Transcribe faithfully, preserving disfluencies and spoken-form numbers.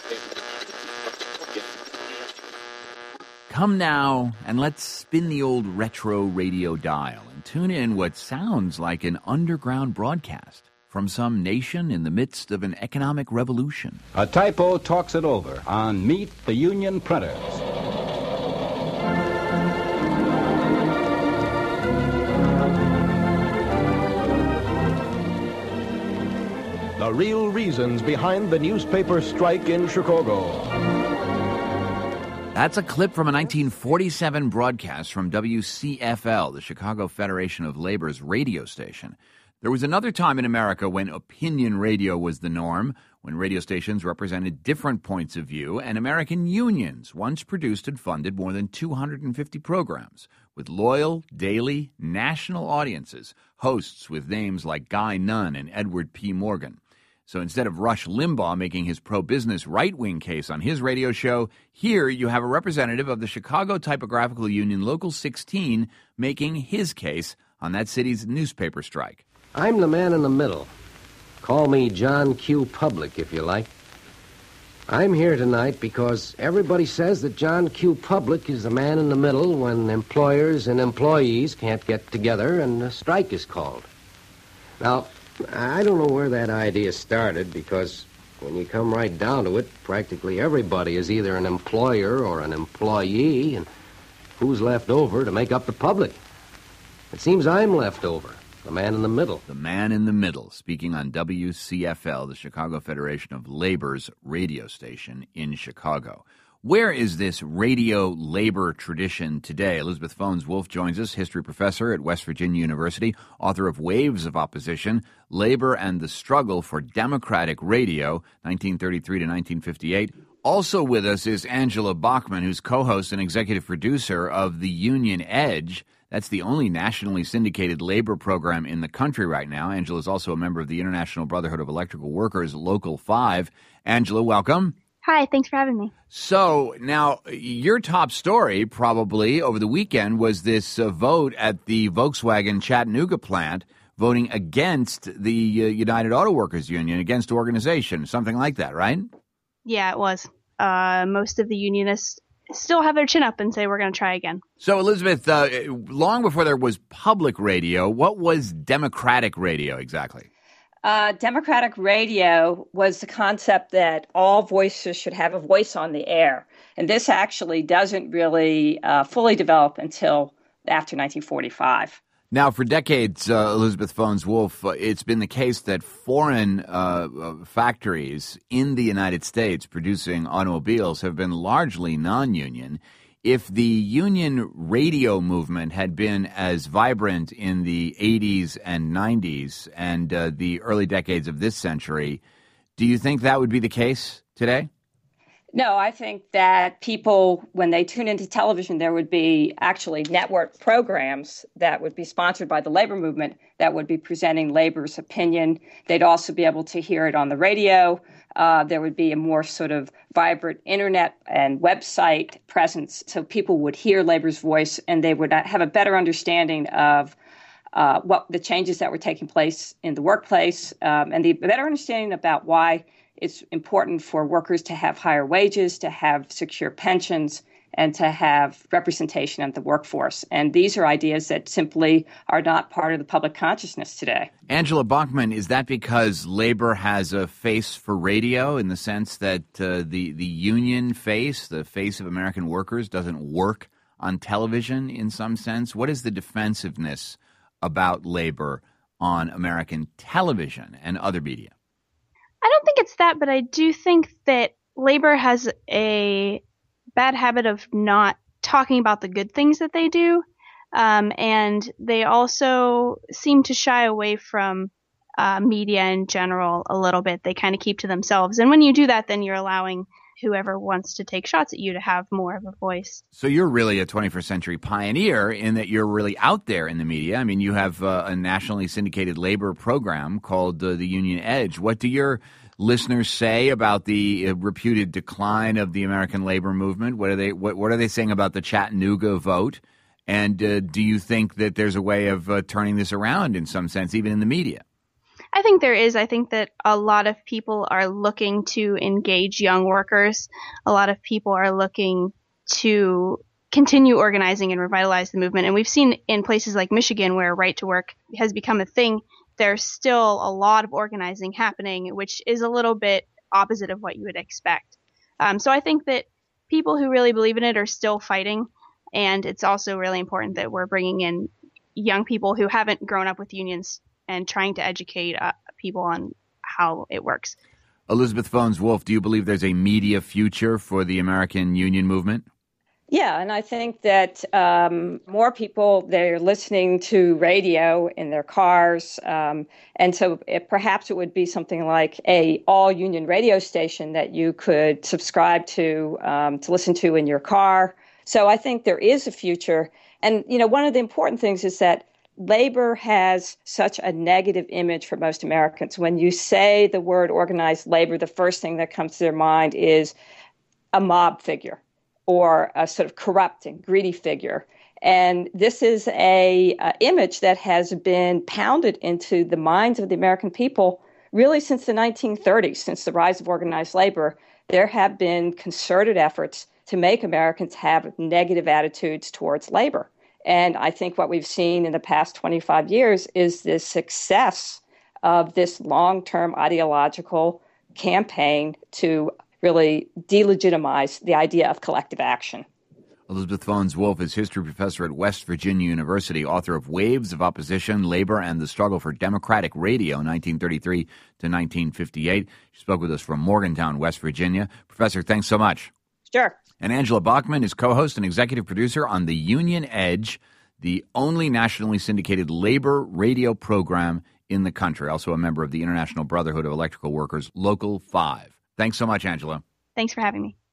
Come now, and let's spin the old retro radio dial and tune in what sounds like an underground broadcast from some nation in the midst of an economic revolution. A typo talks it over on Meet the Union Printers. The real reasons behind the newspaper strike in Chicago. That's a clip from a nineteen forty-seven broadcast from W C F L, the Chicago Federation of Labor's radio station. There was another time in America when opinion radio was the norm, when radio stations represented different points of view, and American unions once produced and funded more than two hundred fifty programs with loyal, daily, national audiences, hosts with names like Guy Nunn and Edward P. Morgan. So instead of Rush Limbaugh making his pro-business right-wing case on his radio show, here you have a representative of the Chicago Typographical Union Local sixteen making his case on that city's newspaper strike. I'm the man in the middle. Call me John Q. Public, if you like. I'm here tonight because everybody says that John Q. Public is the man in the middle when employers and employees can't get together and a strike is called. Now, I don't know where that idea started because when you come right down to it, practically everybody is either an employer or an employee, and who's left over to make up the public? It seems I'm left over, the man in the middle. The man in the middle, speaking on W C F L, the Chicago Federation of Labor's radio station in Chicago. Where is this radio labor tradition today? Elizabeth Phones Wolf joins us, history professor at West Virginia University, author of Waves of Opposition, Labor and the Struggle for Democratic Radio, nineteen thirty-three to nineteen fifty-eight. Also with us is Angela Bachman, who's co-host and executive producer of The Union Edge. That's the only nationally syndicated labor program in the country right now. Angela is also a member of the International Brotherhood of Electrical Workers, Local five. Angela, welcome. Hi, thanks for having me. So now your top story probably over the weekend was this uh, vote at the Volkswagen Chattanooga plant voting against the uh, United Auto Workers Union, against organization, something like that, right? Yeah, it was. Uh, most of the unionists still have their chin up and say we're going to try again. So, Elizabeth, uh, long before there was public radio, what was democratic radio exactly? Uh, democratic radio was the concept that all voices should have a voice on the air. And this actually doesn't really uh, fully develop until after nineteen forty-five. Now, for decades, uh, Elizabeth Phones Wolf, uh, it's been the case that foreign uh, uh, factories in the United States producing automobiles have been largely non-union. If the union radio movement had been as vibrant in the eighties and nineties and uh, the early decades of this century, do you think that would be the case today? No, I think that people, when they tune into television, there would be actually network programs that would be sponsored by the labor movement that would be presenting labor's opinion. They'd also be able to hear it on the radio. Uh, there would be a more sort of vibrant internet and website presence, so people would hear labor's voice and they would have a better understanding of uh, what the changes that were taking place in the workplace, um, and the better understanding about why it's important for workers to have higher wages, to have secure pensions, and to have representation of the workforce. And these are ideas that simply are not part of the public consciousness today. Angela Bachman, is that because labor has a face for radio in the sense that uh, the, the union face, the face of American workers, doesn't work on television in some sense? What is the defensiveness about labor on American television and other media? I don't think it's that, but I do think that labor has a bad habit of not talking about the good things that they do. Um, and they also seem to shy away from uh, media in general a little bit. They kind of keep to themselves. And when you do that, then you're allowing whoever wants to take shots at you to have more of a voice. So you're really a twenty-first century pioneer in that you're really out there in the media. I mean, you have uh, a nationally syndicated labor program called uh, The Union Edge. What do your listeners say about the uh, reputed decline of the American labor movement? What are they what, what are they saying about the Chattanooga vote? And uh, do you think that there's a way of uh, turning this around in some sense, even in the media? I think there is. I think that a lot of people are looking to engage young workers. A lot of people are looking to continue organizing and revitalize the movement. And we've seen in places like Michigan, where right to work has become a thing, there's still a lot of organizing happening, which is a little bit opposite of what you would expect. Um, so I think that people who really believe in it are still fighting. And it's also really important that we're bringing in young people who haven't grown up with unions and trying to educate uh, people on how it works. Elizabeth Fones-Wolf, do you believe there's a media future for the American union movement? Yeah, and I think that um, more people, they're listening to radio in their cars. Um, and so it, perhaps it would be something like a all-union radio station that you could subscribe to, um, to listen to in your car. So I think there is a future. And, you know, one of the important things is that labor has such a negative image for most Americans. When you say the word organized labor, the first thing that comes to their mind is a mob figure or a sort of corrupting, greedy figure. And this is a, a image that has been pounded into the minds of the American people really since the nineteen thirties, since the rise of organized labor. There have been concerted efforts to make Americans have negative attitudes towards labor. And I think what we've seen in the past twenty-five years is the success of this long-term ideological campaign to really delegitimize the idea of collective action. Elizabeth Fones-Wolf is history professor at West Virginia University, author of Waves of Opposition, Labor and the Struggle for Democratic Radio, nineteen thirty-three to nineteen fifty-eight. She spoke with us from Morgantown, West Virginia. Professor, thanks so much. Sure. And Angela Bachman is co-host and executive producer on The Union Edge, the only nationally syndicated labor radio program in the country. Also a member of the International Brotherhood of Electrical Workers, Local five. Thanks so much, Angela. Thanks for having me.